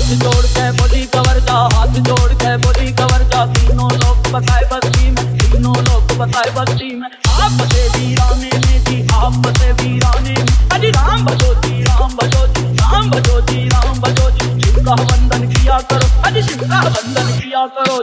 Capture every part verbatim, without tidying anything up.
हाथ जोड़ के बोली कवर जा, हाथ जोड़ के बोली कवर जा। तीनों लोग बताए बस्ती में, तीनों लोग बताए बस्ती में। आप बसे वीराने में जी, आप बसे वीराने में। अजी राम भजो जी, राम भजो जी, राम भजो जी, राम भजो जी। शिव का वंदन किया करो, अजी शिव का वंदन किया करो।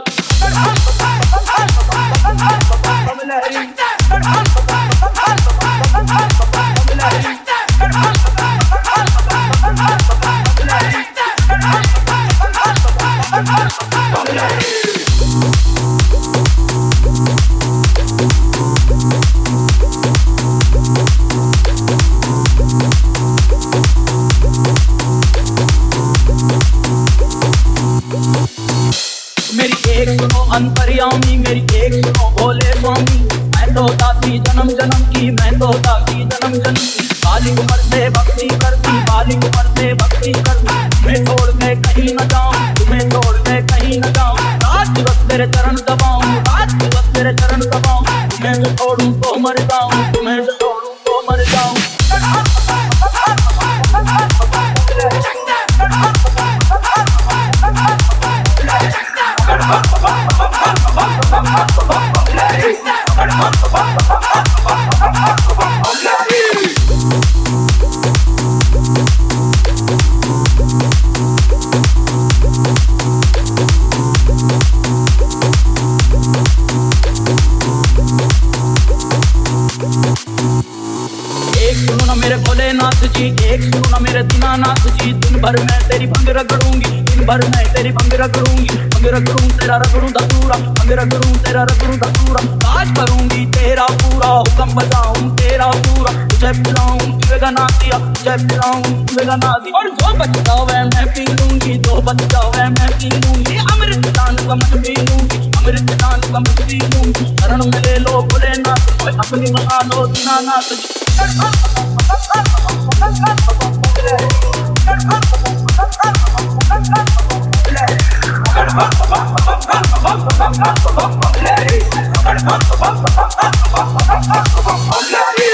मेरी एक सुनो अंतर्यामी, मेरी एक सुनो भोले स्वामी। मैं तो दासी जन्म जन्म की, मैं तो दासी जन्म जन्म की। बाली उम्र से भक्ति करती, बाली उम्र से भक्ति करती। तुम्हें छोड़ के कहीं न जाऊं, तुम्हें छोड़ के कहीं न जाऊं। रात दिवस तेरे चरण दबाऊं, रात दिवस तेरे चरण दबाऊं। तुम्हें जो छोड़ूं तो मर जाऊं, तुम्हें जो छोड़ूं तो मर जाऊं। एक सुनो ना मेरे भोलेनाथ जी, एक सुनो ना मेरे दीनानाथ जी। दिन भर मैं तेरी भंग रगड़ूंगी, दिन भर मैं तेरी भंग रगड़ूंगी। भंग रगड़ूं तेरा रगड़ूं धतूरा, भंग रगड़ूं तेरा रगड़ूं धतूरा। काज करूंगी तेरा पूरा, हुक्म बजाऊं तेरा पूरा। तुझे पिलाऊं तुझे गना दिया, तुझे पिलाऊं तुझे गना दिया। और जो बच जावे मैं पी लूंगी, जो बच जावे मैं पी लूंगी। अमृत दान समझ पी लूंगी, अमृत दान समझ पी लूंगी। शरण में ले लो भोलेनाथ, अपनी मना लो दीनानाथ जी। Let it